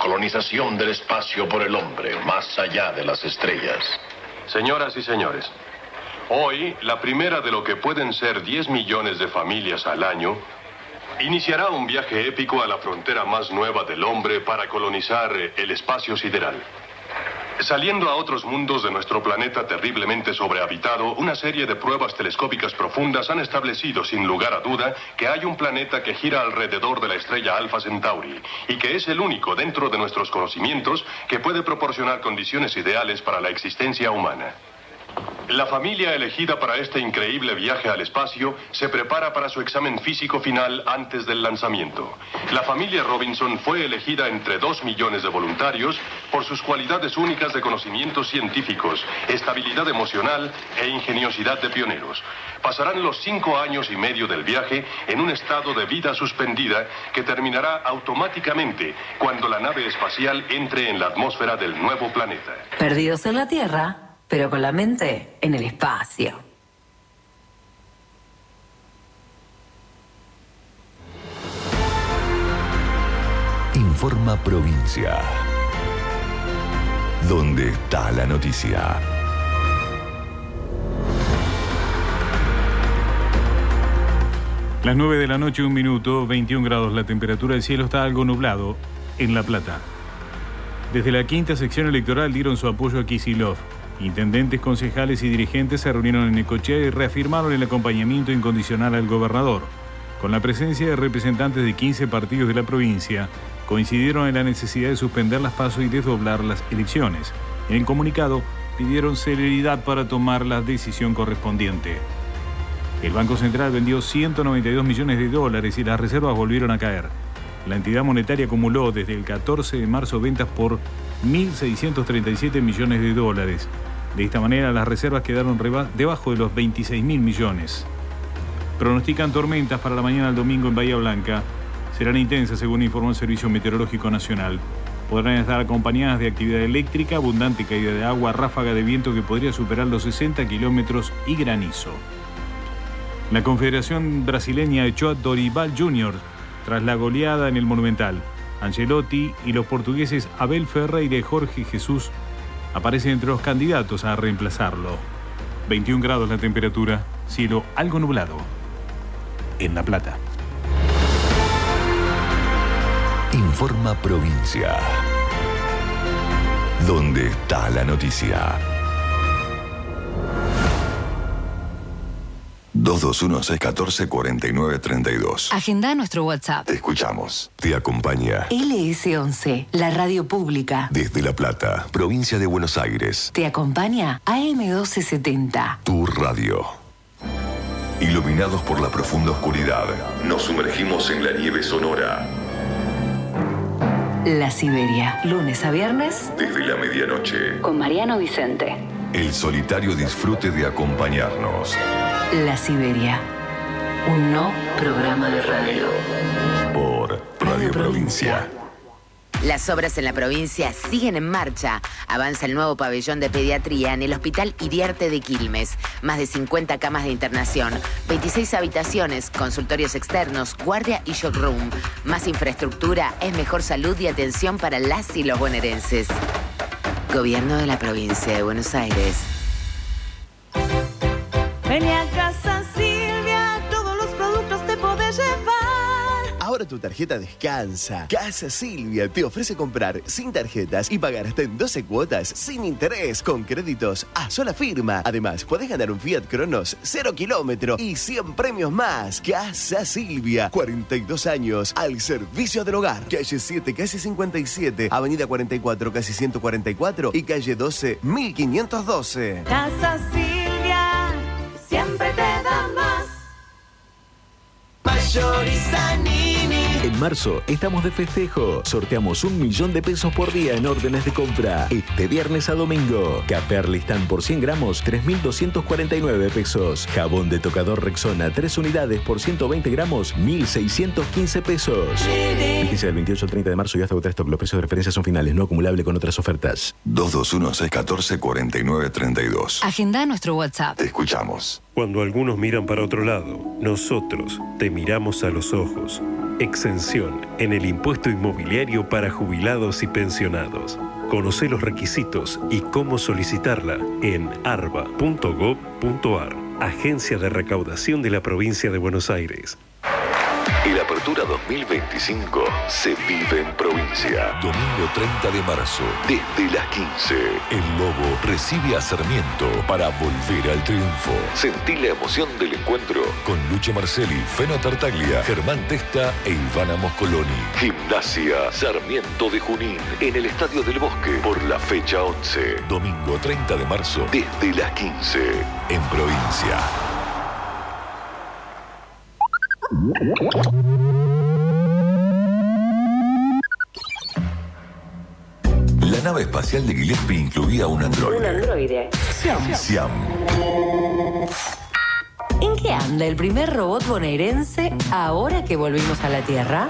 colonización del espacio por el hombre, más allá de las estrellas. Señoras y señores, hoy la primera de lo que pueden ser 10 millones de familias al año iniciará un viaje épico a la frontera más nueva del hombre para colonizar el espacio sideral. Saliendo a otros mundos de nuestro planeta terriblemente sobrehabitado, una serie de pruebas telescópicas profundas han establecido sin lugar a duda que hay un planeta que gira alrededor de la estrella Alpha Centauri y que es el único dentro de nuestros conocimientos que puede proporcionar condiciones ideales para la existencia humana. La familia elegida para este increíble viaje al espacio se prepara para su examen físico final antes del lanzamiento. La familia Robinson fue elegida entre 2 millones de voluntarios por sus cualidades únicas de conocimientos científicos, estabilidad emocional e ingeniosidad de pioneros. Pasarán los 5 años y medio del viaje en un estado de vida suspendida que terminará automáticamente cuando la nave espacial entre en la atmósfera del nuevo planeta. Perdidos en la Tierra, pero con la mente en el espacio. Informa Provincia. ¿Dónde está la noticia? Las 9 de la noche, 1 minuto, 21 grados. La temperatura del cielo está algo nublado en La Plata. Desde la quinta sección electoral dieron su apoyo a Kicillof. Intendentes, concejales y dirigentes se reunieron en Necochea y reafirmaron el acompañamiento incondicional al gobernador. Con la presencia de representantes de 15 partidos de la provincia, coincidieron en la necesidad de suspender las PASO y desdoblar las elecciones. En el comunicado, pidieron celeridad para tomar la decisión correspondiente. El Banco Central vendió 192 millones de dólares y las reservas volvieron a caer. La entidad monetaria acumuló desde el 14 de marzo ventas por 1.637 millones de dólares. De esta manera, las reservas quedaron debajo de los 26.000 millones. Pronostican tormentas para la mañana del domingo en Bahía Blanca. Serán intensas, según informó el Servicio Meteorológico Nacional. Podrán estar acompañadas de actividad eléctrica, abundante caída de agua, ráfaga de viento que podría superar los 60 kilómetros y granizo. La Confederación Brasileña echó a Dorival Jr. tras la goleada en el Monumental. Ancelotti y los portugueses Abel Ferreira y Jorge Jesús aparecen entre los candidatos a reemplazarlo. 21 grados la temperatura, cielo algo nublado en La Plata. Informa Provincia. ¿Dónde está la noticia? 221-614-4932. Agenda nuestro WhatsApp. Te escuchamos. Te acompaña LS11, la radio pública. desde La Plata, provincia de Buenos Aires. Te acompaña AM1270. Tu radio. Iluminados por la profunda oscuridad, nos sumergimos en la nieve sonora. La Siberia, lunes a viernes. Desde la medianoche, Con Mariano Vicente. el solitario disfrute de acompañarnos. La Siberia, un no programa de radio. Por Radio Provincia. Las obras en la provincia siguen en marcha. Avanza el nuevo pabellón de pediatría en el Hospital Iriarte de Quilmes. Más de 50 camas de internación, 26 habitaciones, consultorios externos, guardia y shock room. Más infraestructura es mejor salud y atención para las y los bonaerenses. Gobierno de la provincia de Buenos Aires. Vení a Casa Silvia, todos los productos te podés llevar. Ahora tu tarjeta descansa. Casa Silvia te ofrece comprar sin tarjetas y pagar hasta en 12 cuotas sin interés con créditos a sola firma. Además, podés ganar un Fiat Cronos 0 kilómetro y 100 premios más. Casa Silvia, 42 años al servicio del hogar. Calle 7, calle 57, Avenida 44, calle 144 y calle 12, 1512. Casa Silvia, siempre te da más. Mayorizanini. En marzo estamos de festejo. Sorteamos 1 millón de pesos por día en órdenes de compra. Este viernes a domingo. Café Arlistán por 100 gramos, 3.249 pesos. Jabón de tocador Rexona, 3 unidades por 120 gramos, 1.615 pesos. Vigencia del 28 al 30 de marzo y hasta agotar stock. Los precios de referencia son finales, no acumulable con otras ofertas. 221-614-4932. Agenda nuestro WhatsApp. Te escuchamos. Cuando algunos miran para otro lado, nosotros te miramos a los ojos. Exención en el impuesto inmobiliario para jubilados y pensionados. Conoce los requisitos y cómo solicitarla en arba.gov.ar. Agencia de Recaudación de la Provincia de Buenos Aires. El Apertura 2025 se vive en provincia. Domingo 30 de marzo, desde las 15. El Lobo recibe a Sarmiento para volver al triunfo. Sentí la emoción del encuentro con Lucho Marcelli, Feno Tartaglia, Germán Testa e Ivana Moscoloni. Gimnasia Sarmiento de Junín en el Estadio del Bosque por la fecha 11. Domingo 30 de marzo, desde las 15. En provincia. La nave espacial de Gillespie incluía un androide. Un androide. Siam. ¿En qué anda el primer robot bonaerense ahora que volvimos a la Tierra?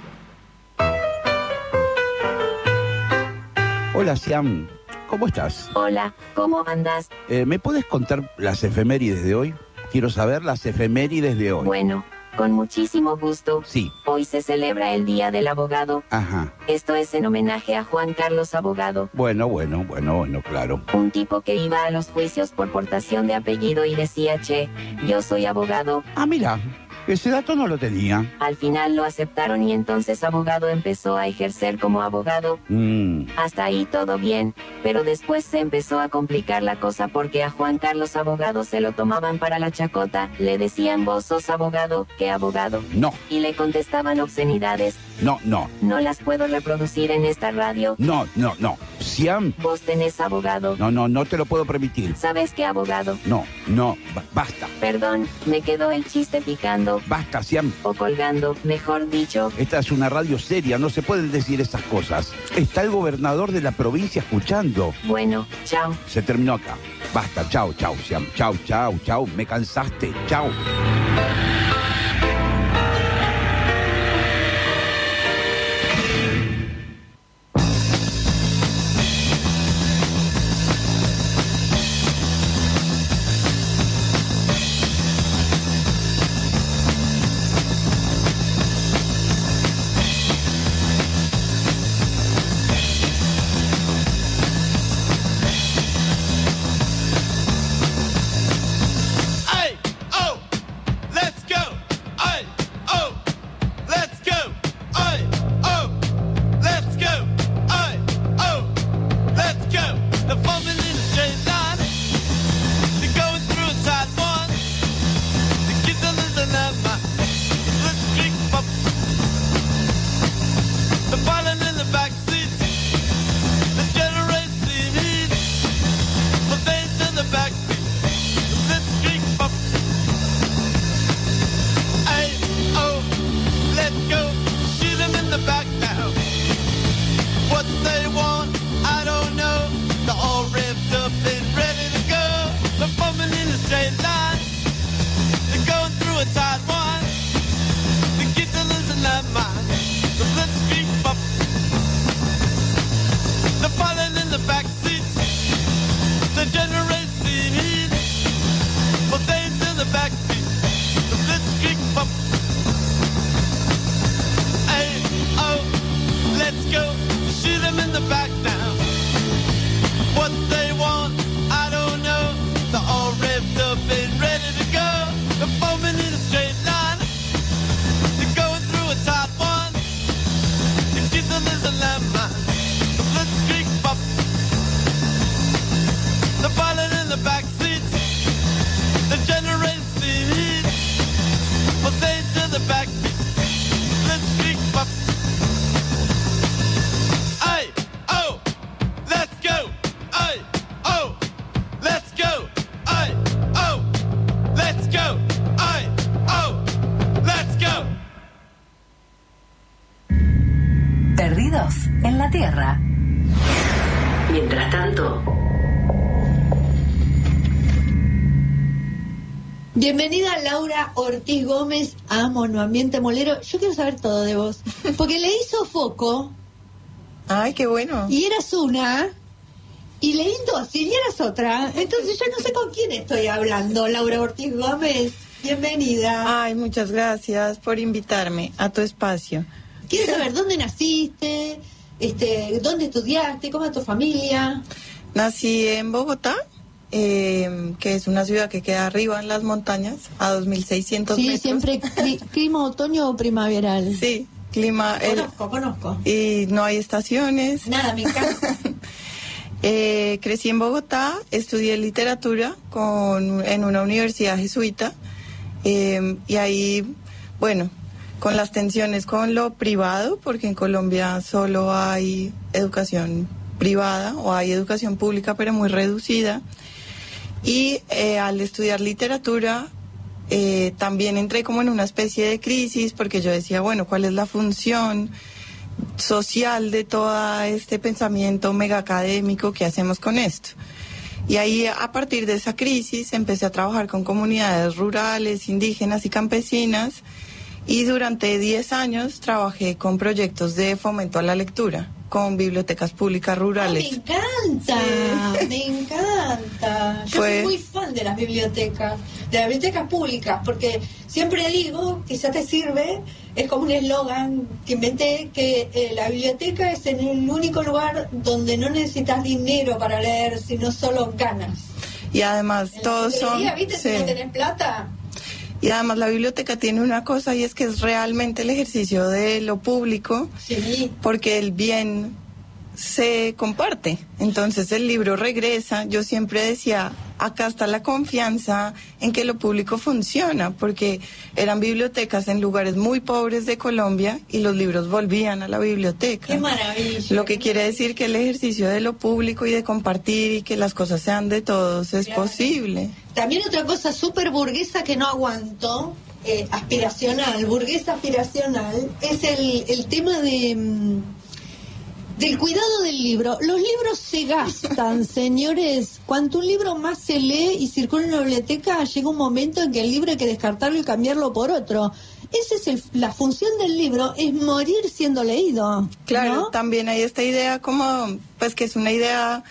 Hola, Siam. ¿Cómo estás? Hola, ¿cómo andas? ¿Me puedes contar las efemérides de hoy? Quiero saber las efemérides de hoy. Bueno, con muchísimo gusto. Sí. Hoy se celebra el Día del Abogado. Ajá. Esto es en homenaje a Juan Carlos Abogado. Bueno, claro. Un tipo que iba a los juicios por portación de apellido y decía, che, yo soy abogado. Ah, mira, ese dato no lo tenía. Al final lo aceptaron y entonces Abogado empezó a ejercer como abogado. Hasta ahí todo bien, pero después se empezó a complicar la cosa porque a Juan Carlos Abogado se lo tomaban para la chacota, le decían vos sos abogado, ¿qué abogado? No. Y le contestaban obscenidades. No. No las puedo reproducir en esta radio. No. Siam. Vos tenés abogado. No te lo puedo permitir. ¿Sabes qué abogado? No, basta. Perdón, me quedó el chiste picando. Basta, Siam. O colgando, mejor dicho. Esta es una radio seria, no se pueden decir esas cosas. Está el gobernador de la provincia escuchando. Bueno, chao. Se terminó acá. Basta, chao, Siam. Chao. Me cansaste. Chao. Perdidos en la Tierra. Mientras tanto... Bienvenida Laura Ortiz Gómez a Monoambiente Molero. Yo quiero saber todo de vos, porque leí Sofoco. Ay, qué bueno. Y eras una, y leí dos, y eras otra. Entonces yo no sé con quién estoy hablando, Laura Ortiz Gómez. Bienvenida. Ay, muchas gracias por invitarme a tu espacio. Quiero saber dónde naciste, dónde estudiaste, cómo es tu familia. Nací en Bogotá, que es una ciudad que queda arriba en las montañas, a 2.600 metros. Sí, siempre clima otoño o primaveral. Sí, clima... Conozco. Y no hay estaciones. Nada, me encanta. Crecí en Bogotá, estudié literatura en una universidad jesuita, y ahí, bueno, con las tensiones con lo privado, porque en Colombia solo hay educación privada o hay educación pública, pero muy reducida. Y al estudiar literatura, también entré como en una especie de crisis, porque yo decía, bueno, ¿cuál es la función social de todo este pensamiento mega académico? ¿Qué hacemos con esto? Y ahí, a partir de esa crisis, empecé a trabajar con comunidades rurales, indígenas y campesinas, y durante 10 años trabajé con proyectos de fomento a la lectura, con bibliotecas públicas rurales. ¡Me encanta! Sí. Me encanta. Yo soy muy fan de las bibliotecas públicas, porque siempre digo, quizá te sirve, es como un eslogan que inventé, que la biblioteca es el único lugar donde no necesitas dinero para leer, sino solo ganas. Y además todos son... ¿Viste? Sí. Si no tenés plata... Y además la biblioteca tiene una cosa, y es que es realmente el ejercicio de lo público, sí, porque el bien se comparte. Entonces el libro regresa. Yo siempre decía, acá está la confianza en que lo público funciona, porque eran bibliotecas en lugares muy pobres de Colombia y los libros volvían a la biblioteca. ¡Qué maravilla! Lo que quiere decir que el ejercicio de lo público y de compartir y que las cosas sean de todos es posible. También otra cosa súper burguesa que no aguanto, burguesa aspiracional, es el tema del cuidado del libro. Los libros se gastan, señores. Cuanto un libro más se lee y circula en la biblioteca, llega un momento en que el libro hay que descartarlo y cambiarlo por otro. Esa es la función del libro, es morir siendo leído. Claro, ¿no? También hay esta idea como, pues que es una idea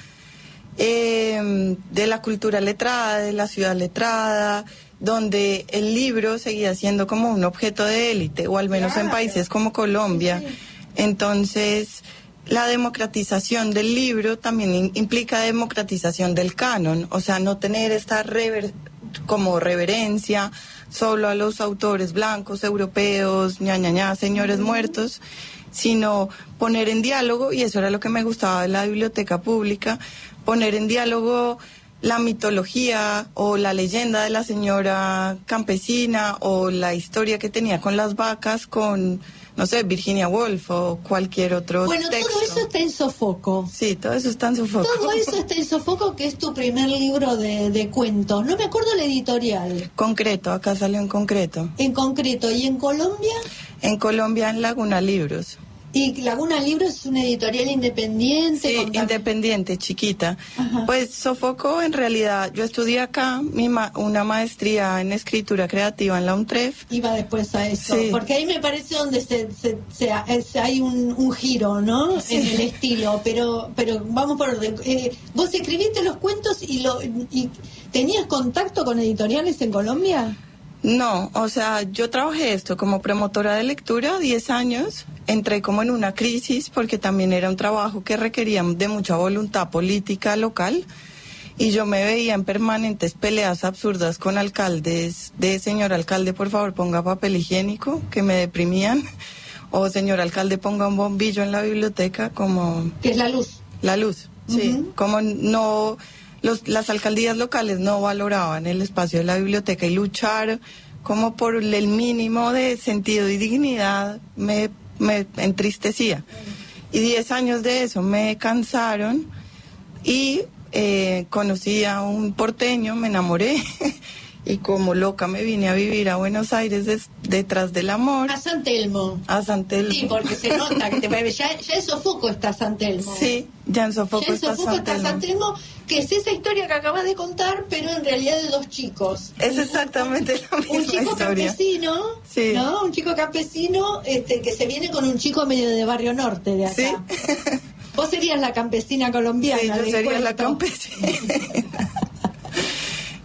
de la cultura letrada, de la ciudad letrada, donde el libro seguía siendo como un objeto de élite, o al menos en países como Colombia. Sí. Entonces, la democratización del libro también implica democratización del canon, o sea, no tener esta como reverencia solo a los autores blancos, europeos, señores muertos, sino poner en diálogo, y eso era lo que me gustaba de la biblioteca pública, poner en diálogo la mitología o la leyenda de la señora campesina o la historia que tenía con las vacas con, no sé, Virginia Woolf o cualquier otro texto. Bueno, todo eso está en Sofoco. Sí, todo eso está en Sofoco. Todo eso está en Sofoco, que es tu primer libro de cuentos. No me acuerdo la editorial. Concreto, acá salió en Concreto. En Concreto. ¿Y en Colombia? En Colombia, en Laguna Libros. ¿Y Laguna Libros es una editorial independiente? Sí, independiente, chiquita. Ajá. Pues Sofoco, en realidad, yo estudié acá una maestría en escritura creativa en la UNTREF. Iba después a eso, sí, porque ahí me parece donde hay un giro, ¿no? Sí. En el estilo, pero vamos por orden. ¿Vos escribiste los cuentos y tenías contacto con editoriales en Colombia? No, o sea, yo trabajé esto como promotora de lectura 10 años, entré como en una crisis porque también era un trabajo que requería de mucha voluntad política local y yo me veía en permanentes peleas absurdas con alcaldes de señor alcalde, por favor ponga papel higiénico, que me deprimían, o señor alcalde ponga un bombillo en la biblioteca, como... ¿Qué es la luz? La luz, sí, como no... Las alcaldías locales no valoraban el espacio de la biblioteca y luchar como por el mínimo de sentido y dignidad me entristecía. Y 10 años de eso me cansaron y conocí a un porteño, me enamoré y como loca me vine a vivir a Buenos Aires detrás del amor. A San Telmo. A San Telmo. Sí, porque se nota que ya en Sofoco está San Telmo. Sí, ya en Sofoco está San Telmo, que es esa historia que acabas de contar, pero en realidad de dos chicos. Es exactamente la misma historia. Un chico campesino, sí, ¿no? Un chico campesino que se viene con un chico medio de Barrio Norte de acá. Sí. Vos serías la campesina colombiana. Sí, yo sería la campesina.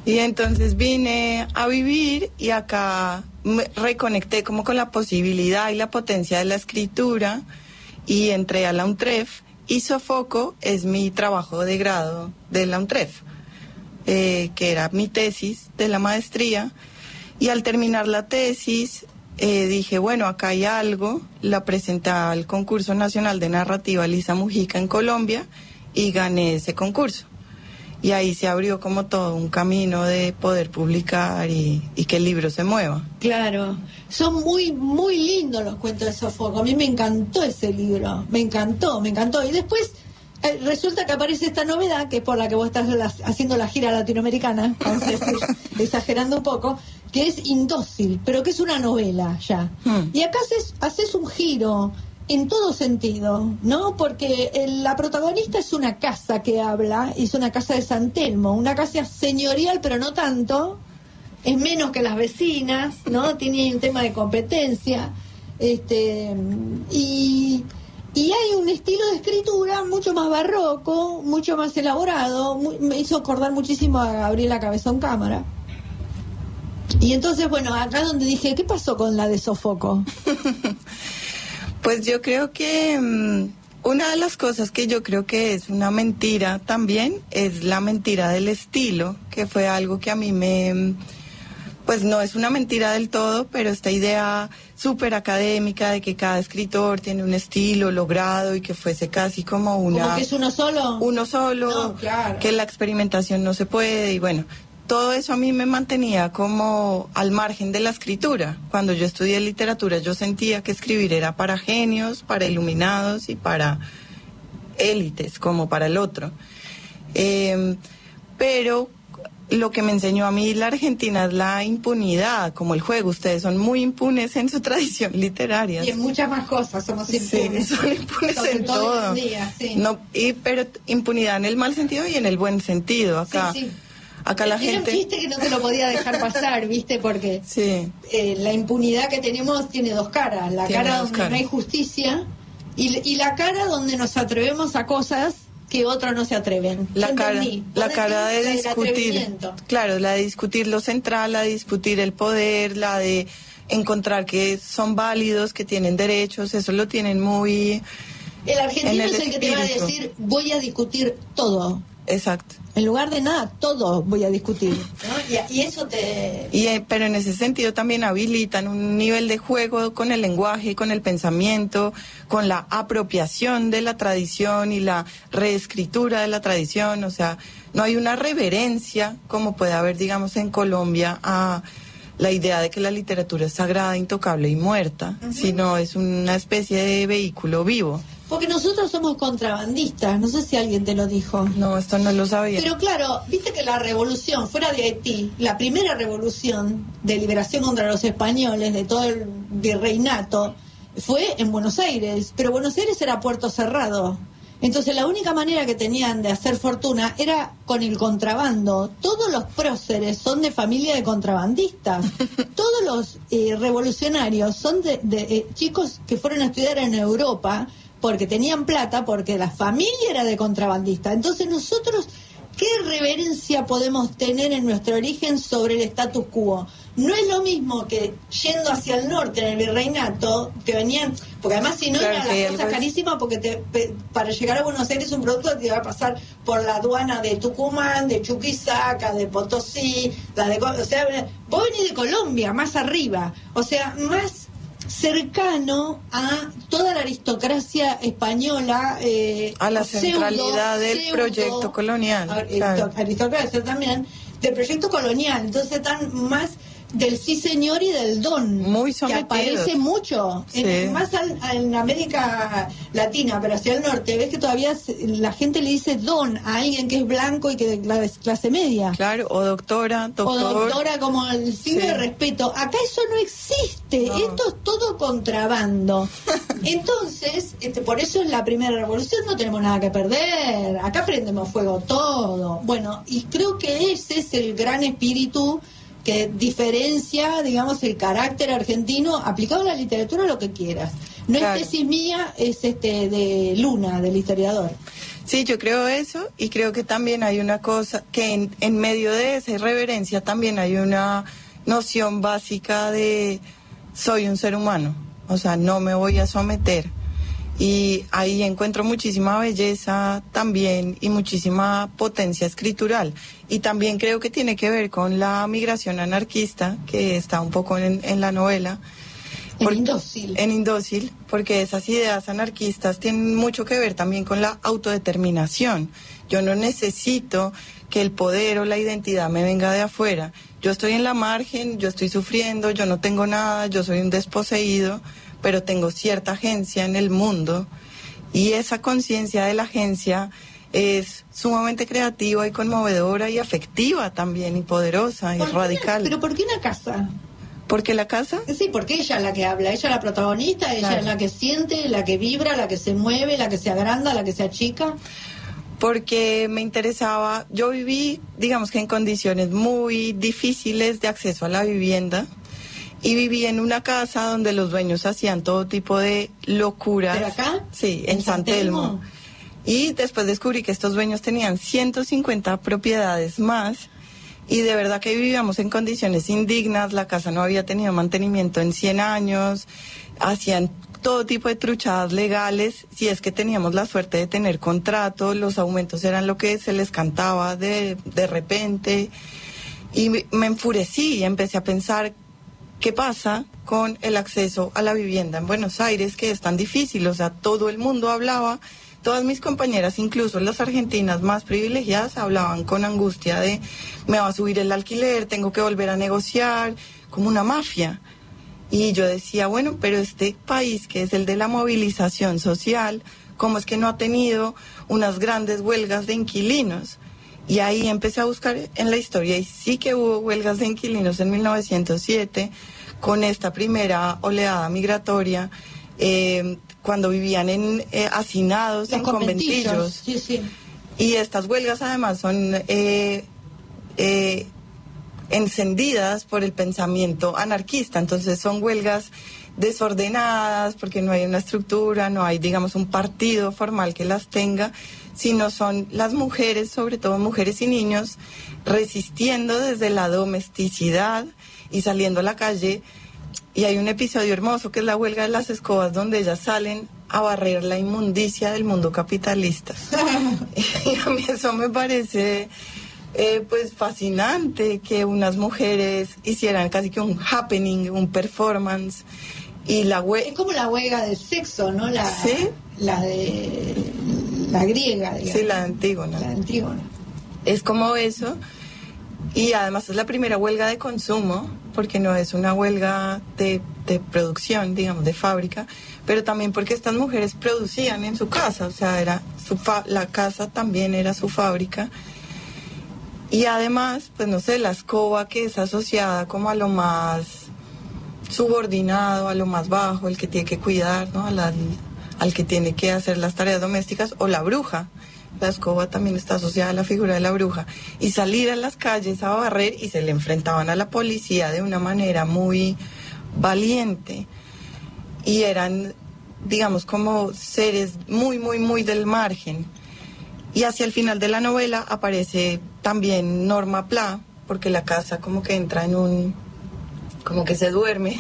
Y entonces vine a vivir y acá me reconecté como con la posibilidad y la potencia de la escritura y entré a la UNTREF y Sofoco es mi trabajo de grado de la UNTREF, que era mi tesis de la maestría. Y al terminar la tesis dije, bueno, acá hay algo, la presenté al concurso nacional de narrativa Lisa Mujica en Colombia y gané ese concurso. Y ahí se abrió como todo un camino de poder publicar y que el libro se mueva. Claro, son muy, muy lindos los cuentos de Sofoco. A mí me encantó ese libro, me encantó. Y después resulta que aparece esta novedad, que es por la que vos estás haciendo la gira latinoamericana, vamos a decir, exagerando un poco, que es Indócil, pero que es una novela ya. Y acá haces un giro en todo sentido, ¿no? Porque la protagonista es una casa que habla, es una casa de San Telmo, una casa señorial, pero no tanto, es menos que las vecinas, ¿no? Tiene un tema de competencia, y hay un estilo de escritura mucho más barroco, mucho más elaborado, me hizo acordar muchísimo a Gabriela Cabezón Cámara. Y entonces, bueno, acá donde dije, ¿qué pasó con la de Sofoco? Pues yo creo que una de las cosas que yo creo que es una mentira también es la mentira del estilo, que fue algo que a mí pues no es una mentira del todo, pero esta idea súper académica de que cada escritor tiene un estilo logrado y que fuese casi como una... ¿Como que es uno solo? Uno solo, no, claro. Que la experimentación no se puede y bueno... Todo eso a mí me mantenía como al margen de la escritura. Cuando yo estudié literatura yo sentía que escribir era para genios, para iluminados y para élites, como para el otro. Pero lo que me enseñó a mí la Argentina es la impunidad, como el juego. Ustedes son muy impunes en su tradición literaria. Y en muchas más cosas somos impunes. Sí, son impunes en todo. Día, sí. No, pero impunidad en el mal sentido y en el buen sentido. Acá. Sí. Acá la gente... un chiste que no te lo podía dejar pasar, ¿viste? Porque la impunidad que tenemos tiene dos caras. La cara donde no hay justicia y la cara donde nos atrevemos a cosas que otros no se atreven. La cara de discutir. Claro, la de discutir lo central, la de discutir el poder, la de encontrar que son válidos, que tienen derechos, eso lo tienen muy... El argentino es el que te va a decir, voy a discutir todo. Exacto. En lugar de nada, todo voy a discutir, ¿no? Y eso te... pero en ese sentido también habilitan un nivel de juego con el lenguaje, con el pensamiento, con la apropiación de la tradición y la reescritura de la tradición. O sea, no hay una reverencia como puede haber, digamos, en Colombia a la idea de que la literatura es sagrada, intocable y muerta, sino es una especie de vehículo vivo. Porque nosotros somos contrabandistas, no sé si alguien te lo dijo. No, esto no lo sabía. Pero claro, viste que la revolución fuera de Haití, la primera revolución de liberación contra los españoles de todo el virreinato, fue en Buenos Aires, pero Buenos Aires era puerto cerrado. Entonces la única manera que tenían de hacer fortuna era con el contrabando. Todos los próceres son de familia de contrabandistas. Todos los revolucionarios son de chicos que fueron a estudiar en Europa porque tenían plata, porque la familia era de contrabandista. Entonces nosotros, ¿qué reverencia podemos tener en nuestro origen sobre el status quo? No es lo mismo que yendo hacia el norte en el virreinato, que venían, porque además si no eran las cosas carísimas, porque para llegar a Buenos Aires un producto te iba a pasar por la aduana de Tucumán, de Chuquisaca, de Potosí, o sea, vos venís de Colombia, más arriba, o sea, más cercano a toda la aristocracia española, a la centralidad del proyecto colonial, aristocracia también del proyecto colonial. Entonces están más del sí señor y del don, muy sometidos, que aparece mucho, más en América Latina, pero hacia el norte ves que todavía la gente le dice don a alguien que es blanco y que es clase media. Claro, o doctora, doctor. O doctora como el signo de respeto. Acá eso no existe, esto es todo contrabando. Entonces, por eso en la primera revolución no tenemos nada que perder, acá prendemos fuego todo. Bueno, y creo que ese es el gran espíritu que diferencia, digamos, el carácter argentino aplicado a la literatura, lo que quieras. No es tesis mía, es de Luna, del historiador. Sí, yo creo eso, y creo que también hay una cosa, que en medio de esa irreverencia también hay una noción básica de soy un ser humano, o sea, no me voy a someter. Y ahí encuentro muchísima belleza también y muchísima potencia escritural. Y también creo que tiene que ver con la migración anarquista, que está un poco en la novela. En Indócil, porque esas ideas anarquistas tienen mucho que ver también con la autodeterminación. Yo no necesito que el poder o la identidad me venga de afuera. Yo estoy en la margen, yo estoy sufriendo, yo no tengo nada, yo soy un desposeído, pero tengo cierta agencia en el mundo, y esa conciencia de la agencia es sumamente creativa y conmovedora y afectiva también, y poderosa y radical. ¿Pero por qué una casa? ¿Por qué la casa? Sí, porque ella es la que habla, ella es la protagonista, ella es la que siente, la que vibra, la que se mueve, la que se agranda, la que se achica. Porque me interesaba, yo viví, digamos que en condiciones muy difíciles de acceso a la vivienda, y viví en una casa donde los dueños hacían todo tipo de locuras. ¿Pero acá? Sí, en San Telmo. Y después descubrí que estos dueños tenían 150 propiedades más, y de verdad que vivíamos en condiciones indignas. La casa no había tenido mantenimiento en 100 años, hacían todo tipo de truchadas legales, si es que teníamos la suerte de tener contrato, los aumentos eran lo que se les cantaba de repente, y me enfurecí y empecé a pensar, ¿qué pasa con el acceso a la vivienda en Buenos Aires, que es tan difícil? O sea, todo el mundo hablaba, todas mis compañeras, incluso las argentinas más privilegiadas, hablaban con angustia de me va a subir el alquiler, tengo que volver a negociar, como una mafia. Y yo decía, bueno, pero este país que es el de la movilización social, ¿cómo es que no ha tenido unas grandes huelgas de inquilinos? Y ahí empecé a buscar en la historia, y sí que hubo huelgas de inquilinos en 1907, con esta primera oleada migratoria, cuando vivían hacinados en conventillos. Sí, sí. Y estas huelgas además son encendidas por el pensamiento anarquista, entonces son huelgas desordenadas porque no hay una estructura, no hay, digamos, un partido formal que las tenga, sino son las mujeres, sobre todo mujeres y niños, resistiendo desde la domesticidad y saliendo a la calle. Y hay un episodio hermoso que es la huelga de las escobas, donde ellas salen a barrer la inmundicia del mundo capitalista. Y a mí eso me parece pues fascinante, que unas mujeres hicieran casi que un happening, un performance. Y la es como la huelga del sexo, ¿no? ¿Sí? La de la griega, digamos. Sí, la de Antígona. La de Antígona. Es como eso. Y además es la primera huelga de consumo, porque no es una huelga de producción, digamos, de fábrica, pero también porque estas mujeres producían en su casa, o sea, era la casa también era su fábrica. Y además, pues no sé, la escoba, que es asociada como a lo más subordinado, a lo más bajo, el que tiene que cuidar, ¿no? Al que tiene que hacer las tareas domésticas, o la bruja. La escoba también está asociada a la figura de la bruja. Y salir a las calles a barrer, y se le enfrentaban a la policía de una manera muy valiente. Y eran, digamos, como seres muy, muy, muy del margen. Y hacia el final de la novela aparece también Norma Pla, porque la casa como que entra en como que se duerme.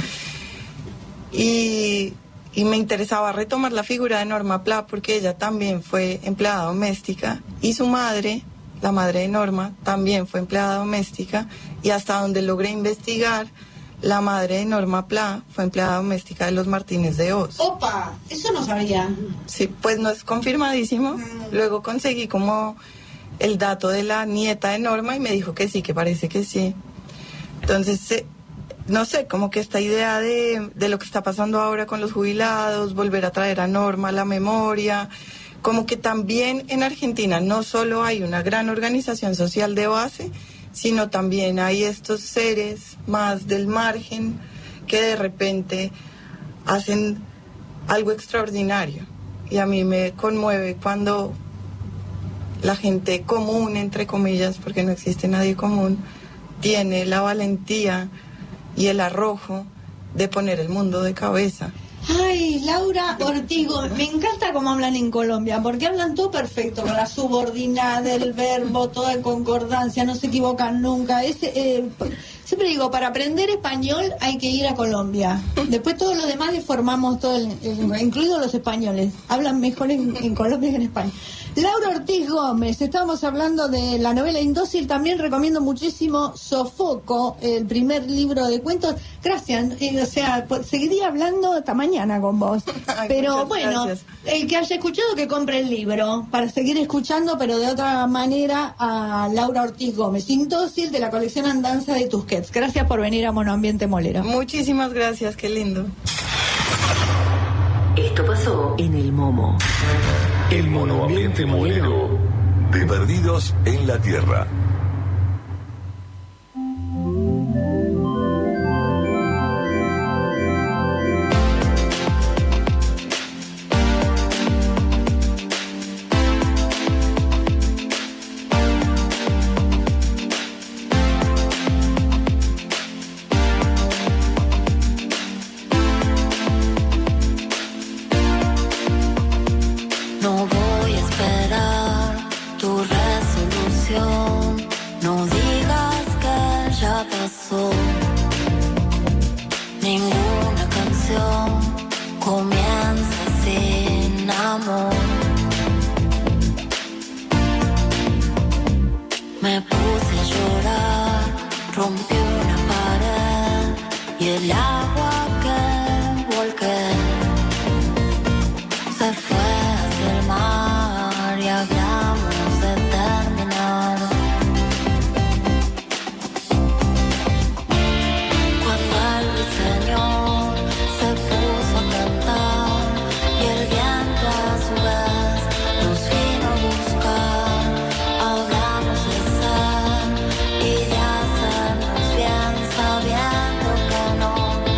Y me interesaba retomar la figura de Norma Pla, porque ella también fue empleada doméstica, y su madre, la madre de Norma, también fue empleada doméstica, y hasta donde logré investigar, la madre de Norma Pla fue empleada doméstica de los Martínez de Hoz. ¡Opa! Eso no sabía. Sí, pues no es confirmadísimo. Luego conseguí como el dato de la nieta de Norma y me dijo que sí, que parece que sí. Entonces, no sé, como que esta idea de lo que está pasando ahora con los jubilados, volver a traer a Norma a la memoria, como que también en Argentina no solo hay una gran organización social de base, sino también hay estos seres más del margen que de repente hacen algo extraordinario. Y a mí me conmueve cuando la gente común, entre comillas, porque no existe nadie común, tiene la valentía y el arrojo de poner el mundo de cabeza. Ay, Laura Ortigo, me encanta cómo hablan en Colombia, porque hablan todo perfecto, con la subordinada, el verbo, toda en concordancia, no se equivocan nunca. Siempre digo, para aprender español hay que ir a Colombia. Después todos los demás deformamos todo, incluidos los españoles. Hablan mejor en Colombia que en España. Laura Ortiz Gómez, estábamos hablando de la novela Indócil, también recomiendo muchísimo Sofoco, el primer libro de cuentos. Gracias, seguiría hablando hasta mañana con vos. Pero bueno, gracias. El que haya escuchado que compre el libro, para seguir escuchando, pero de otra manera, a Laura Ortiz Gómez, Indócil, de la colección Andanza de Tusquets. Gracias por venir a Monoambiente Molero. Muchísimas gracias, qué lindo. Esto pasó en el Momo. El Monoambiente Molero, de Perdidos en la Tierra. No voy a esperar tu resolución. No digas que ya pasó. Ninguna canción comienza sin amor. Me puse a llorar, rompí una pared y el agua que volqué se fue hacia el mar y hablamos de terminar. Cuando el ruiseñor se puso a cantar y el viento a su vez nos vino a buscar, hablamos de ser y de hacernos bien sabiendo que no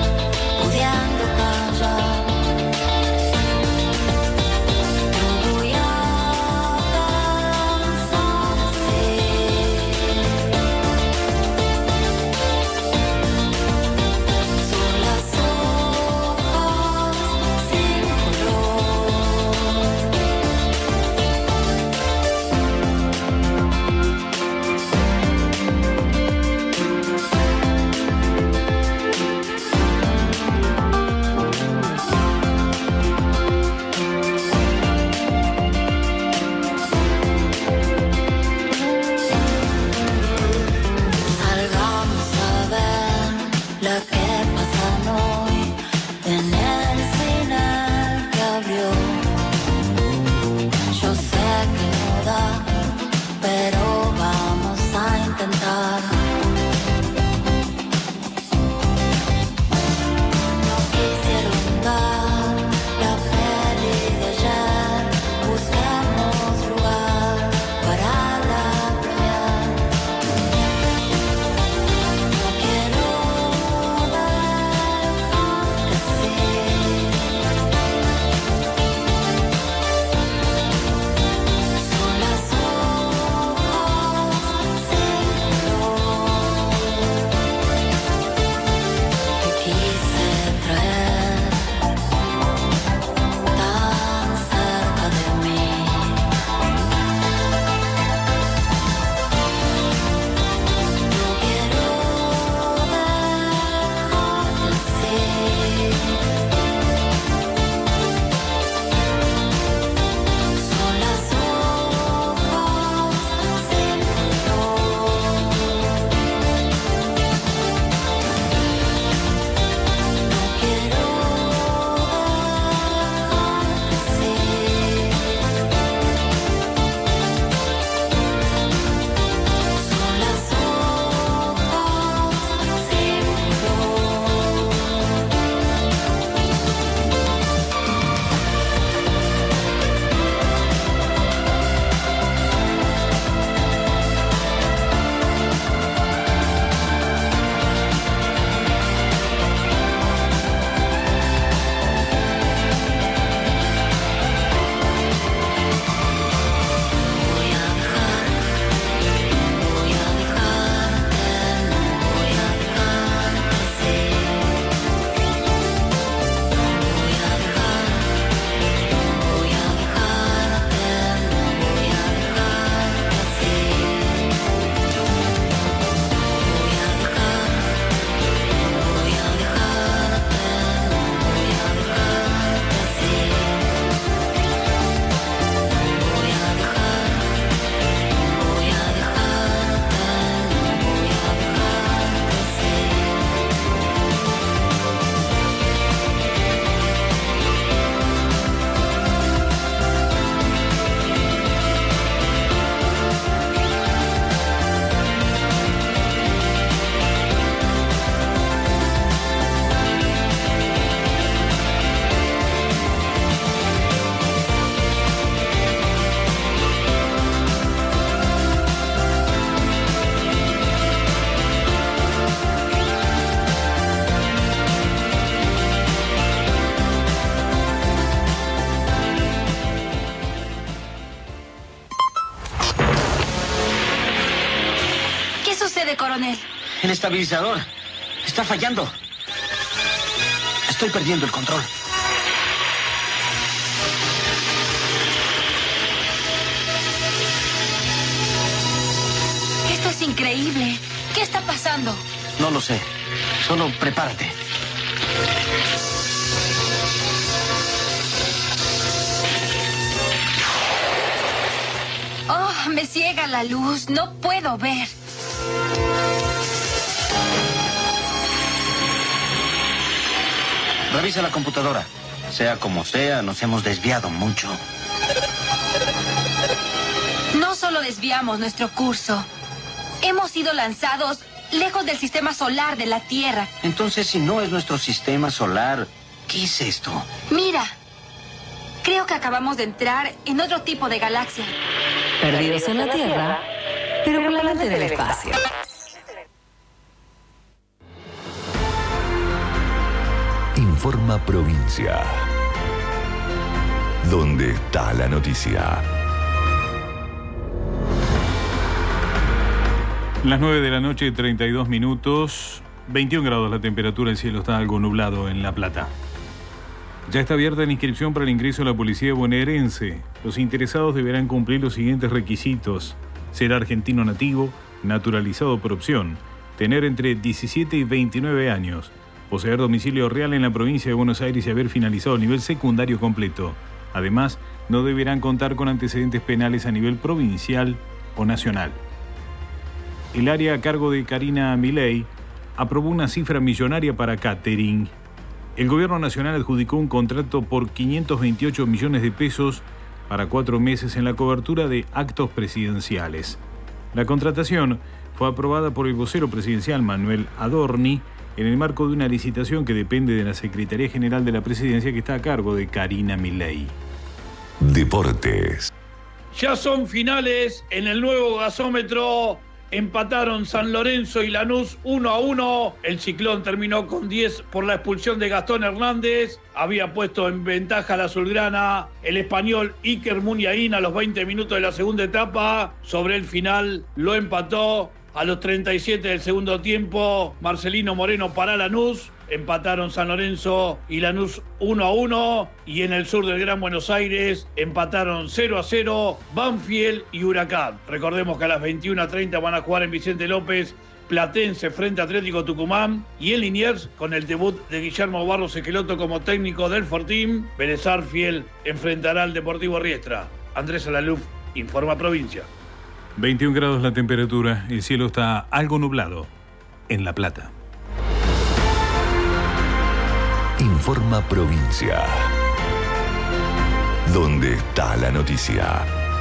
sucede, coronel? El estabilizador está fallando. Estoy perdiendo el control. Esto es increíble. ¿Qué está pasando? No lo sé. Solo prepárate. Oh, me ciega la luz. No puedo ver. Revisa la computadora. Sea como sea, nos hemos desviado mucho. No solo desviamos nuestro curso. Hemos sido lanzados lejos del sistema solar de la Tierra. Entonces, si no es nuestro sistema solar, ¿qué es esto? Mira, creo que acabamos de entrar en otro tipo de galaxia. Perdidos en la Tierra, pero con la mente del espacio. Informa Provincia. ¿Dónde está la noticia? Las 9 de la noche, 32 minutos, 21 grados la temperatura, el cielo está algo nublado en La Plata. Ya está abierta la inscripción para el ingreso a la policía bonaerense. Los interesados deberán cumplir los siguientes requisitos: ser argentino nativo, naturalizado por opción, tener entre 17 y 29 años, poseer domicilio real en la provincia de Buenos Aires y haber finalizado el nivel secundario completo. Además, no deberán contar con antecedentes penales a nivel provincial o nacional. El área a cargo de Karina Milei aprobó una cifra millonaria para catering. El gobierno nacional adjudicó un contrato por 528 millones de pesos para 4 meses en la cobertura de actos presidenciales. La contratación fue aprobada por el vocero presidencial Manuel Adorni en el marco de una licitación que depende de la Secretaría General de la Presidencia, que está a cargo de Karina Milei. Deportes. Ya son finales en el nuevo gasómetro. Empataron San Lorenzo y Lanús 1-1. El Ciclón terminó con 10 por la expulsión de Gastón Hernández. Había puesto en ventaja a la azulgrana el español Iker Muniain a los 20 minutos de la segunda etapa. Sobre el final lo empató a los 37 del segundo tiempo Marcelino Moreno para Lanús. Empataron San Lorenzo y Lanús 1-1, y en el sur del Gran Buenos Aires empataron 0-0 Banfield y Huracán. Recordemos que a las 21:30 van a jugar en Vicente López Platense frente a Atlético Tucumán, y en Liniers, con el debut de Guillermo Barros Esqueloto como técnico del Fortín, Vélez Sarsfield enfrentará al Deportivo Riestra. Andrés Alaluf, Informa Provincia. 21 grados la temperatura, el cielo está algo nublado en La Plata. Informa Provincia. ¿Dónde está la noticia?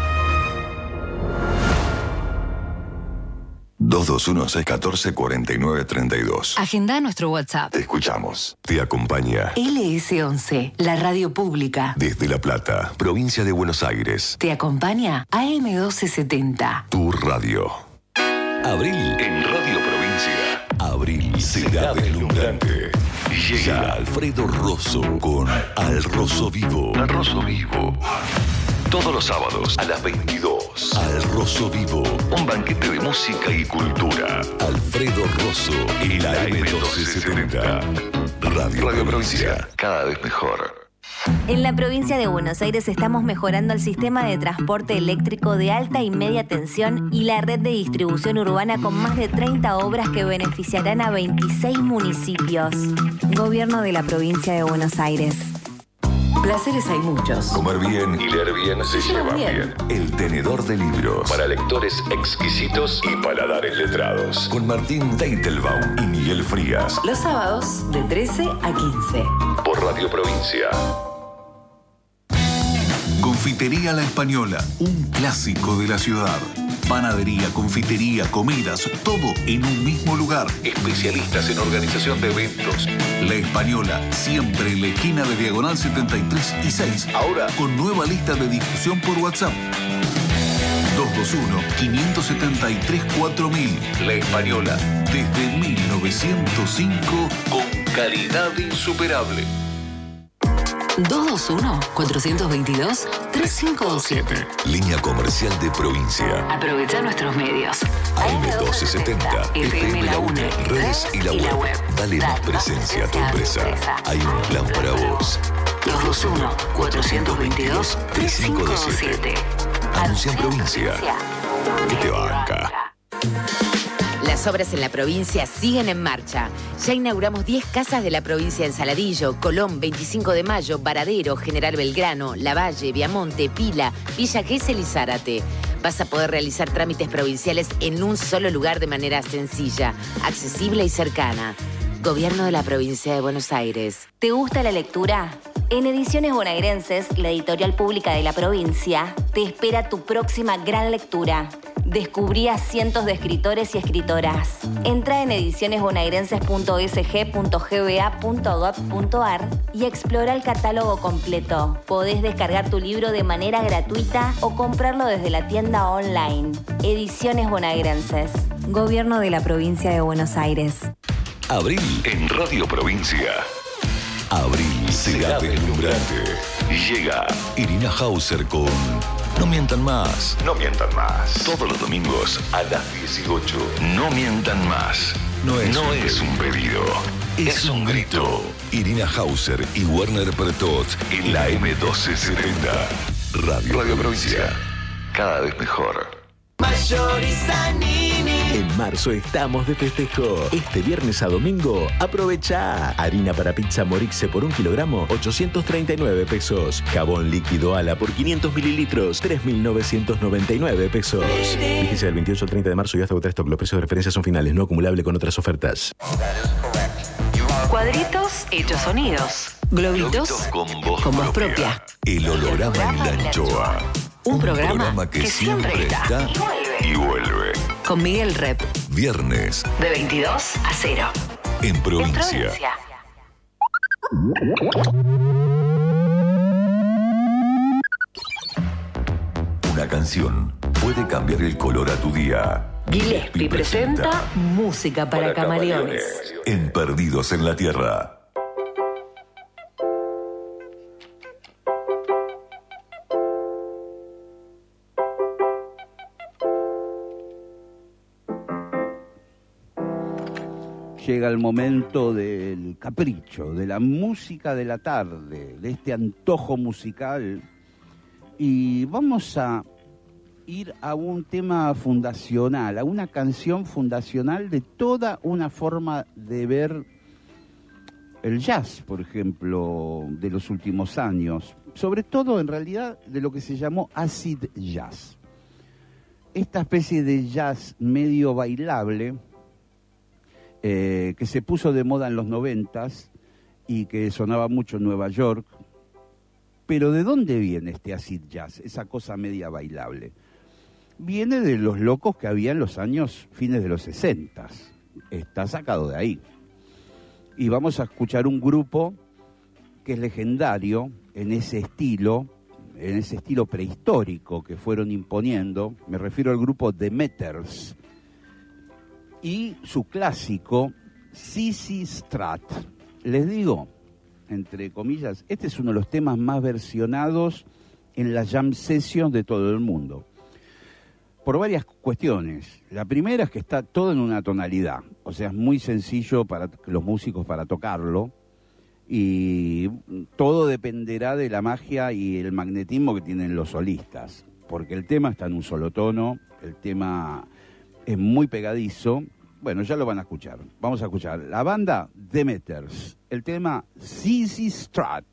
221-614-4932. Agenda nuestro WhatsApp. Te escuchamos. Te acompaña LS11, la radio pública. desde La Plata, provincia de Buenos Aires. Te acompaña AM1270. Tu radio. Abril en Radio Provincia. Abril será deslumbrante. Llega Alfredo Rosso con Al Rosso Vivo. Al Rosso Vivo. Todos los sábados a las 22. Al Rosso Vivo. Un banquete de música y cultura. Alfredo Rosso y la AM1270. Radio Provincia. Cada vez mejor. En la provincia de Buenos Aires estamos mejorando el sistema de transporte eléctrico de alta y media tensión y la red de distribución urbana con más de 30 obras que beneficiarán a 26 municipios. Gobierno de la provincia de Buenos Aires. Placeres hay muchos. Comer bien y leer bien se llevan bien. El tenedor de libros. Para lectores exquisitos y paladares letrados. Con Martín Teitelbaum y Miguel Frías. Los sábados de 13 a 15. Por Radio Provincia. Confitería La Española, un clásico de la ciudad. Panadería, confitería, comidas, todo en un mismo lugar. Especialistas en organización de eventos. La Española, siempre en la esquina de Diagonal 73 y 6. Ahora con nueva lista de difusión por WhatsApp. 221-573-4000. La Española, desde 1905, con calidad insuperable. 221-422-3527. Línea comercial de provincia. Aprovecha nuestros medios. AM1270, FM La Una, redes y la web. Dale más presencia a tu empresa. Hay un plan para vos. 221-422-3527. Anuncia en provincia. Que te banca. Las obras en la provincia siguen en marcha. Ya inauguramos 10 casas de la provincia en Saladillo, Colón, 25 de Mayo, Varadero, General Belgrano, Lavalle, Viamonte, Pila, Villa Gesell y Zárate. Vas a poder realizar trámites provinciales en un solo lugar de manera sencilla, accesible y cercana. Gobierno de la provincia de Buenos Aires. ¿Te gusta la lectura? En Ediciones Bonaerenses, la editorial pública de la provincia, te espera tu próxima gran lectura. Descubrí a cientos de escritores y escritoras. Entra en edicionesbonaerenses.sg.gba.gov.ar y explora el catálogo completo. Podés descargar tu libro de manera gratuita o comprarlo desde la tienda online. Ediciones Bonaerenses. Gobierno de la provincia de Buenos Aires. Abril en Radio Provincia. Abril será deslumbrante. Llega Irina Hauser con No Mientan Más. No Mientan Más. Todos los domingos a las 18. No Mientan Más. No es un pedido. Es un grito. Irina Hauser y Werner Pertot en la M1270. Radio Provincia. Cada vez mejor. En marzo estamos de festejo. Este viernes a domingo, aprovecha. Harina para pizza Morixe por 1 kilogramo, 839 pesos. Jabón líquido Ala por 500 mililitros, 3.999 pesos. Fíjese del 28 al 30 de marzo y hasta agotar stock. Los precios de referencia son finales, no acumulable con otras ofertas. Cuadritos hechos sonidos. Globitos con voz propia. El holograma y la anchoa. Un programa que siempre está y vuelve. Con Miguel Rep. Viernes. De 22 a 0. En provincia. Una canción puede cambiar el color a tu día. Gillespie presenta Música para Camaleones. En Perdidos en la Tierra. Llega el momento del capricho, de la música de la tarde, de este antojo musical. Y vamos a ir a un tema fundacional, a una canción fundacional de toda una forma de ver el jazz, por ejemplo, de los últimos años. Sobre todo, en realidad, de lo que se llamó acid jazz. Esta especie de jazz medio bailable, que se puso de moda en los 90s y que sonaba mucho en Nueva York. Pero ¿de dónde viene este acid jazz, esa cosa media bailable? Viene de los locos que había en los años fines de los 60s. Está sacado de ahí. Y vamos a escuchar un grupo que es legendario en ese estilo prehistórico que fueron imponiendo. Me refiero al grupo Demeters y su clásico ZZ Strat. Les digo, entre comillas, este es uno de los temas más versionados en las jam sessions de todo el mundo. Por varias cuestiones. La primera es que está todo en una tonalidad. O sea, es muy sencillo para los músicos para tocarlo. Y todo dependerá de la magia y el magnetismo que tienen los solistas. Porque el tema está en un solo tono, el tema es muy pegadizo. Bueno, ya lo van a escuchar. Vamos a escuchar la banda Demeters, el tema ZZ Strat.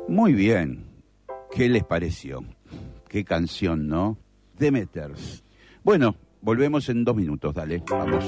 Muy bien. ¿Qué les pareció? Qué canción, ¿no? Demeters. Bueno, volvemos en 2 minutos, dale, vamos.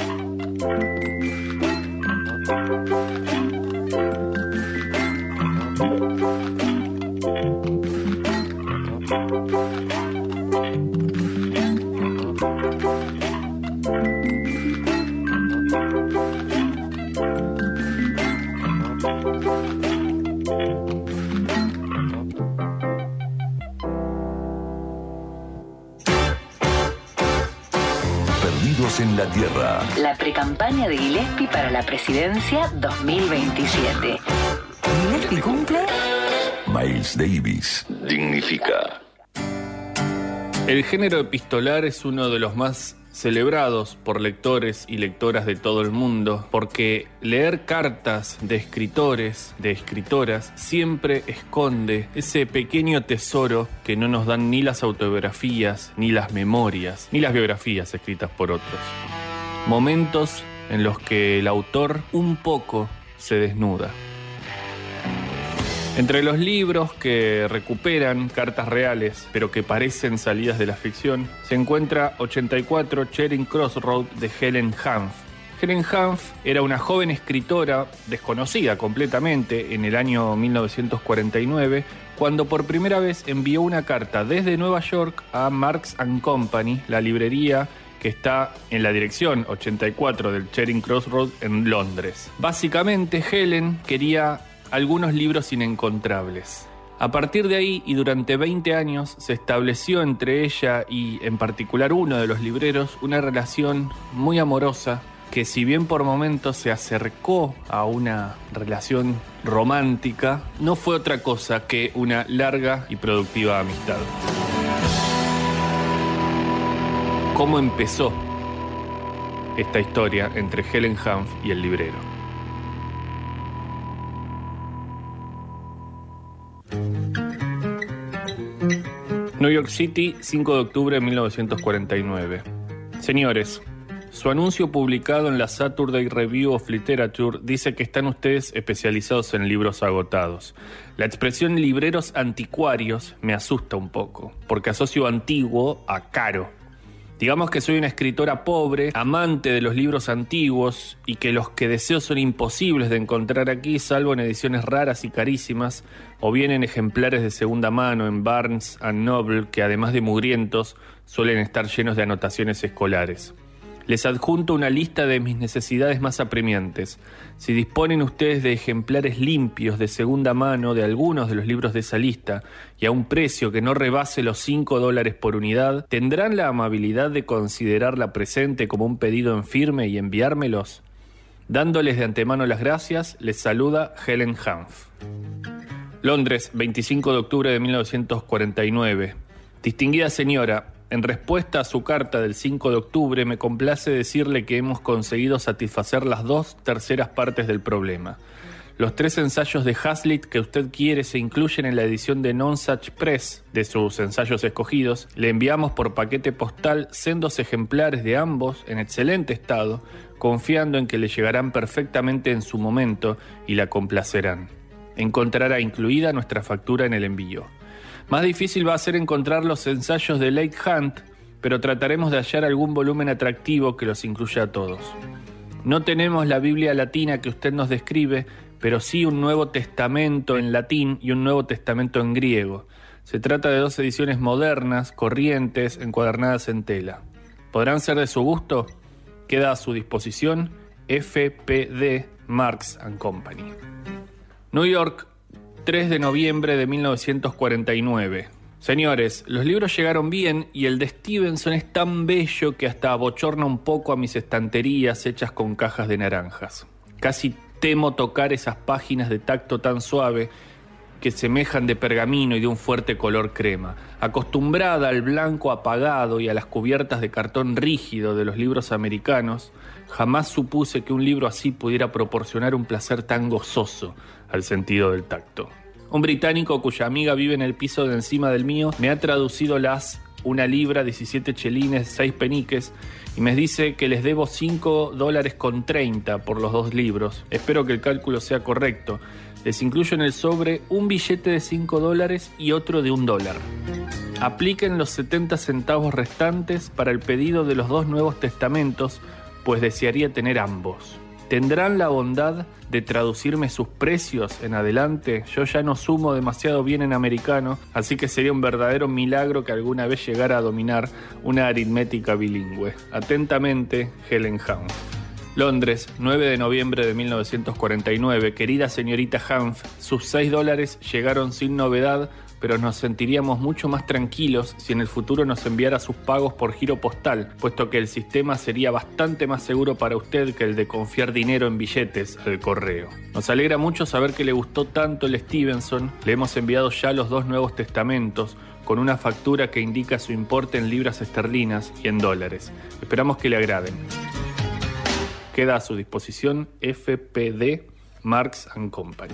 En la Tierra. La precampaña de Gillespie para la presidencia 2027. ¿Gillespie cumple? Miles Davis dignifica. El género epistolar es uno de los más celebrados por lectores y lectoras de todo el mundo, porque leer cartas de escritores, de escritoras, siempre esconde ese pequeño tesoro que no nos dan ni las autobiografías, ni las memorias, ni las biografías escritas por otros. Momentos en los que el autor un poco se desnuda. Entre los libros que recuperan cartas reales, pero que parecen salidas de la ficción, se encuentra 84 Charing Cross Road de Helen Hanff. Helen Hanff era una joven escritora desconocida completamente en el año 1949, cuando por primera vez envió una carta desde Nueva York a Marks & Company, la librería que está en la dirección 84 del Charing Cross Road en Londres. Básicamente, Helen quería algunos libros inencontrables. A partir de ahí, y durante 20 años, se estableció entre ella y, en particular, uno de los libreros, una relación muy amorosa que, si bien por momentos se acercó a una relación romántica, no fue otra cosa que una larga y productiva amistad. ¿Cómo empezó esta historia entre Helen Hanff y el librero? New York City, 5 de octubre de 1949. Señores, su anuncio publicado en la Saturday Review of Literature dice que están ustedes especializados en libros agotados. La expresión libreros anticuarios me asusta un poco, porque asocio antiguo a caro. Digamos que soy una escritora pobre, amante de los libros antiguos y que los que deseo son imposibles de encontrar aquí, salvo en ediciones raras y carísimas, o bien en ejemplares de segunda mano en Barnes & Noble, que además de mugrientos, suelen estar llenos de anotaciones escolares. Les adjunto una lista de mis necesidades más apremiantes. Si disponen ustedes de ejemplares limpios de segunda mano de algunos de los libros de esa lista y a un precio que no rebase los $5 por unidad, ¿tendrán la amabilidad de considerar la presente como un pedido en firme y enviármelos? Dándoles de antemano las gracias, les saluda Helen Hanff. Londres, 25 de octubre de 1949. Distinguida señora, en respuesta a su carta del 5 de octubre, me complace decirle que hemos conseguido satisfacer las 2/3 partes del problema. Los 3 ensayos de Hazlitt que usted quiere se incluyen en la edición de Nonsuch Press de sus ensayos escogidos. Le enviamos por paquete postal sendos ejemplares de ambos en excelente estado, confiando en que le llegarán perfectamente en su momento y la complacerán. Encontrará incluida nuestra factura en el envío. Más difícil va a ser encontrar los ensayos de Leigh Hunt, pero trataremos de hallar algún volumen atractivo que los incluya a todos. No tenemos la Biblia latina que usted nos describe, pero sí un Nuevo Testamento en latín y un Nuevo Testamento en griego. Se trata de 2 ediciones modernas, corrientes, encuadernadas en tela. ¿Podrán ser de su gusto? Queda a su disposición FPD Marks & Company. New York, 3 de noviembre de 1949. Señores, los libros llegaron bien y el de Stevenson es tan bello que hasta abochorna un poco a mis estanterías hechas con cajas de naranjas. Casi temo tocar esas páginas de tacto tan suave que semejan de pergamino y de un fuerte color crema. Acostumbrada al blanco apagado y a las cubiertas de cartón rígido de los libros americanos, jamás supuse que un libro así pudiera proporcionar un placer tan gozoso al sentido del tacto. Un británico cuya amiga vive en el piso de encima del mío me ha traducido las 1 libra, 17 chelines, 6 peniques y me dice que les debo $5.30 por los 2 libros. Espero que el cálculo sea correcto. Les incluyo en el sobre un billete de $5 y otro de $1. Apliquen los 70 centavos restantes para el pedido de los 2 Nuevos Testamentos, pues desearía tener ambos. ¿Tendrán la bondad de traducirme sus precios en adelante? Yo ya no sumo demasiado bien en americano, así que sería un verdadero milagro que alguna vez llegara a dominar una aritmética bilingüe. Atentamente, Helen Hanf. Londres, 9 de noviembre de 1949. Querida señorita Hanf, sus $6 llegaron sin novedad, pero nos sentiríamos mucho más tranquilos si en el futuro nos enviara sus pagos por giro postal, puesto que el sistema sería bastante más seguro para usted que el de confiar dinero en billetes al correo. Nos alegra mucho saber que le gustó tanto el Stevenson. Le hemos enviado ya los 2 Nuevos Testamentos, con una factura que indica su importe en libras esterlinas y en dólares. Esperamos que le agraden. Queda a su disposición FPD Marx & Company.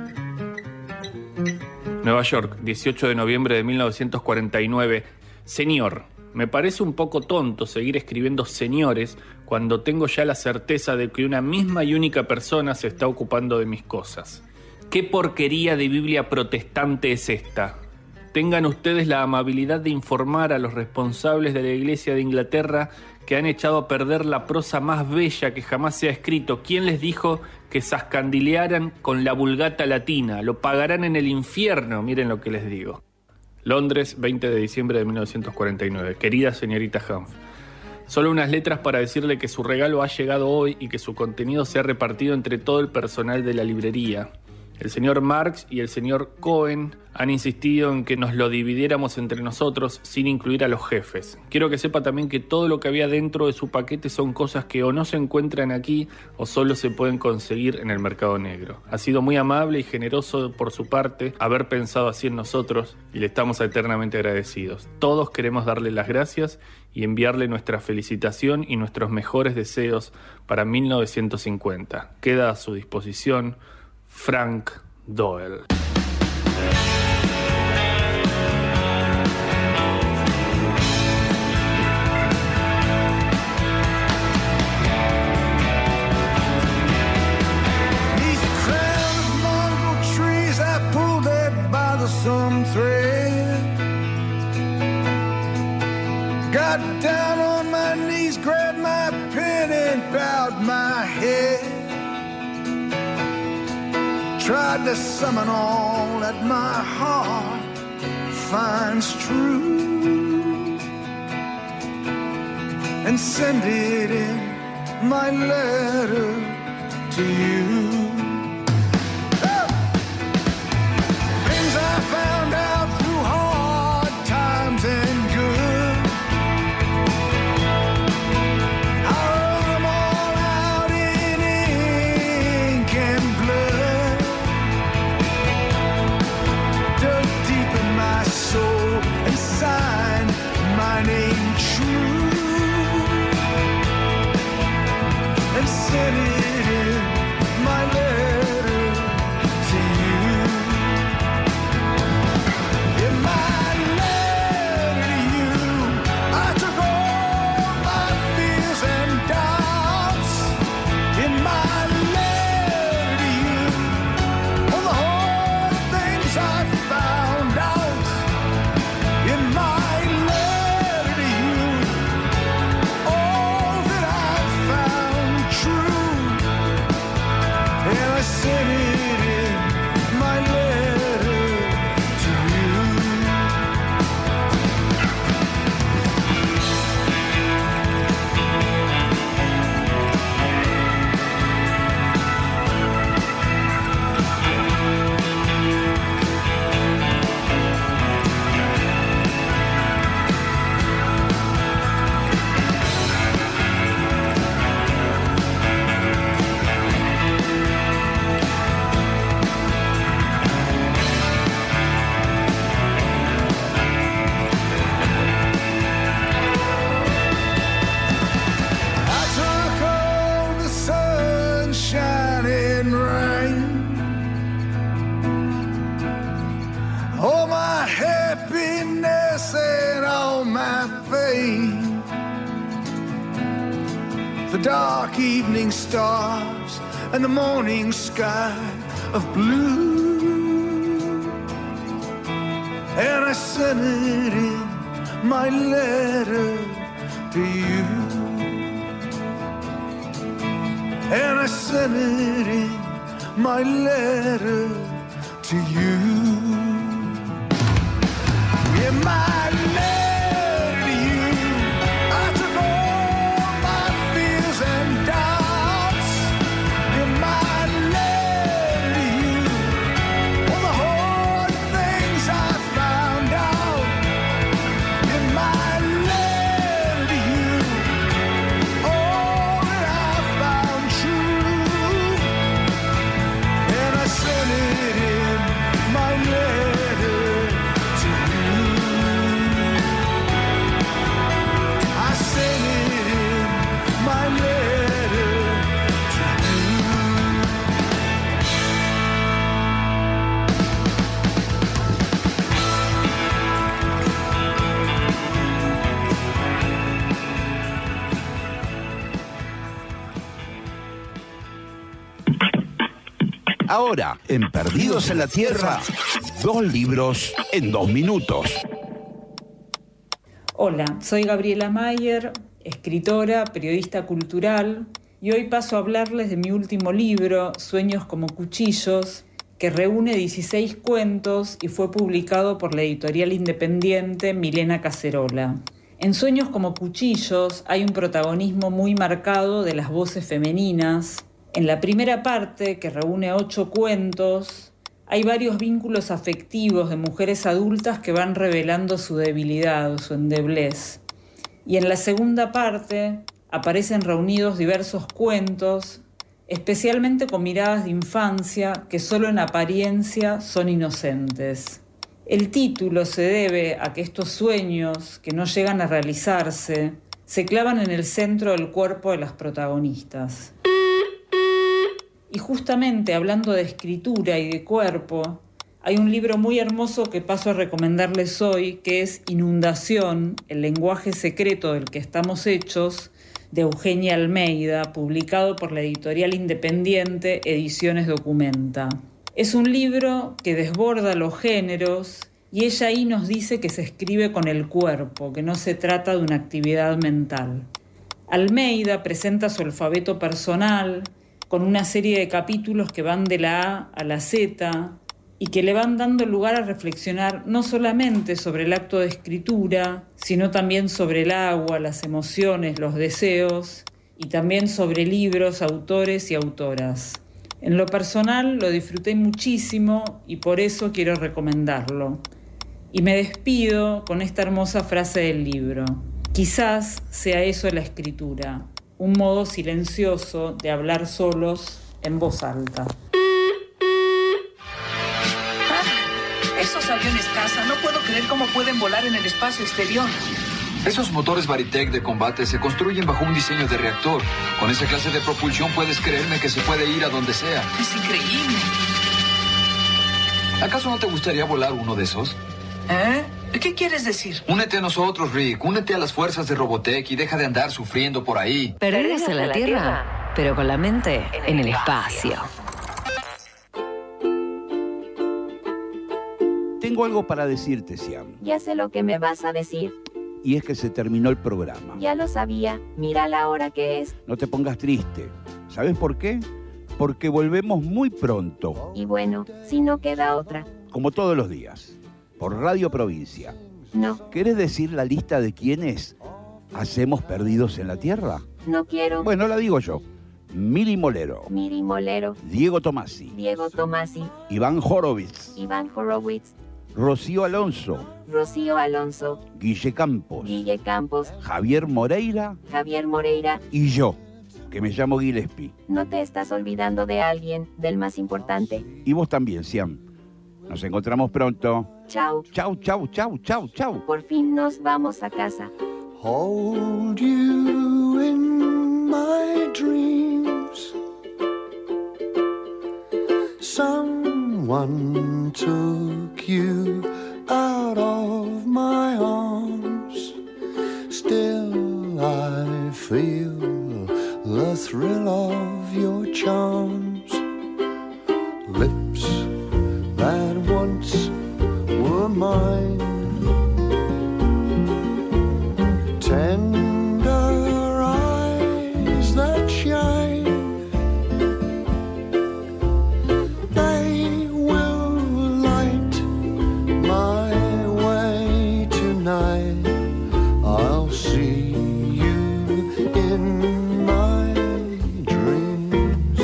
Nueva York, 18 de noviembre de 1949. Señor, me parece un poco tonto seguir escribiendo señores cuando tengo ya la certeza de que una misma y única persona se está ocupando de mis cosas. ¿Qué porquería de Biblia protestante es esta? Tengan ustedes la amabilidad de informar a los responsables de la Iglesia de Inglaterra que han echado a perder la prosa más bella que jamás se ha escrito. ¿Quién les dijo que zascandilearan con la Vulgata latina? Lo pagarán en el infierno, miren lo que les digo. Londres, 20 de diciembre de 1949. Querida señorita Hanf, solo unas letras para decirle que su regalo ha llegado hoy y que su contenido se ha repartido entre todo el personal de la librería. El señor Marx y el señor Cohen han insistido en que nos lo dividiéramos entre nosotros sin incluir a los jefes. Quiero que sepa también que todo lo que había dentro de su paquete son cosas que o no se encuentran aquí o solo se pueden conseguir en el mercado negro. Ha sido muy amable y generoso por su parte haber pensado así en nosotros y le estamos eternamente agradecidos. Todos queremos darle las gracias y enviarle nuestra felicitación y nuestros mejores deseos para 1950. Queda a su disposición Frank Doyle. Some thread. Got down on my knees, grabbed my pen and bowed my head. Tried to summon all that my heart finds true and send it in my letter to you. I found out through hard times and good. I wrote them all out in ink and blood. Dug deep in my soul and signed my name true and sent it in my letter to you. The dark evening stars and the morning sky of blue. And I sent it in my letter to you. And I sent it in my letter to you. In my letter to you, I took all my fears and doubts. In my letter to you, all the hard things I found out. In my letter to you, all that I found true. And I sent it in my letter to you. I sent it in my letter to you. Ahora, en Perdidos en la Tierra, 2 libros en 2 minutos. Hola, soy Gabriela Mayer, escritora, periodista cultural, y hoy paso a hablarles de mi último libro, Sueños como cuchillos, que reúne 16 cuentos y fue publicado por la editorial independiente Milena Cacerola. En Sueños como cuchillos hay un protagonismo muy marcado de las voces femeninas. En la primera parte, que reúne 8 cuentos, hay varios vínculos afectivos de mujeres adultas que van revelando su debilidad o su endeblez. Y en la segunda parte aparecen reunidos diversos cuentos, especialmente con miradas de infancia que solo en apariencia son inocentes. El título se debe a que estos sueños, que no llegan a realizarse, se clavan en el centro del cuerpo de las protagonistas. Y justamente hablando de escritura y de cuerpo, hay un libro muy hermoso que paso a recomendarles hoy, que es Inundación, el lenguaje secreto del que estamos hechos, de Eugenia Almeida, publicado por la editorial independiente Ediciones Documenta. Es un libro que desborda los géneros y ella ahí nos dice que se escribe con el cuerpo, que no se trata de una actividad mental. Almeida presenta su alfabeto personal con una serie de capítulos que van de la A a la Z y que le van dando lugar a reflexionar no solamente sobre el acto de escritura, sino también sobre el agua, las emociones, los deseos y también sobre libros, autores y autoras. En lo personal lo disfruté muchísimo y por eso quiero recomendarlo. Y me despido con esta hermosa frase del libro. Quizás sea eso la escritura, un modo silencioso de hablar solos en voz alta. Esos aviones caza, no puedo creer cómo pueden volar en el espacio exterior. Esos motores Varitech de combate se construyen bajo un diseño de reactor. Con esa clase de propulsión puedes creerme que se puede ir a donde sea. Es increíble. ¿Acaso no te gustaría volar uno de esos? ¿Eh? ¿Qué quieres decir? Únete a nosotros, Rick. Únete a las fuerzas de Robotech y deja de andar sufriendo por ahí. Perdidos en la Tierra, pero con la mente en el espacio. Tengo algo para decirte, Siam. Ya sé lo que me vas a decir. Y es que se terminó el programa. Ya lo sabía. Mira la hora que es. No te pongas triste. ¿Sabes por qué? Porque volvemos muy pronto. Y bueno, si no queda otra. Como todos los días. Por Radio Provincia. No. ¿Querés decir la lista de quiénes hacemos Perdidos en la Tierra? No quiero. Bueno, la digo yo. Miri Molero. Miri Molero. Diego Tomasi. Diego Tomasi. Iván Horowitz. Iván Horowitz. Rocío Alonso. Rocío Alonso. Guille Campos. Guille Campos. Javier Moreira. Javier Moreira. Y yo, que me llamo Gillespie. No te estás olvidando de alguien, del más importante. Y vos también, Siam. Nos encontramos pronto. Chau. Chau, chau, chau, chau, chau. Por fin nos vamos a casa. Hold you in my dreams. Someone took you out of my arms. Still I feel the thrill of your charms. lips that once were mine, tender eyes that shine, they will light my way tonight. I'll see you in my dreams.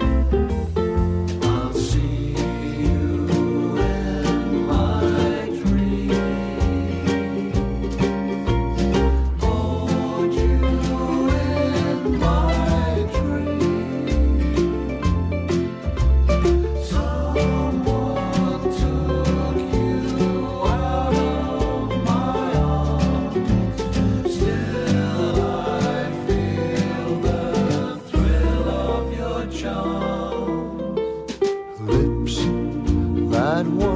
I'll see you in my dreams. Hold you in my dreams. Someone took you out of my arms. Still I feel the thrill of your charms. Lips that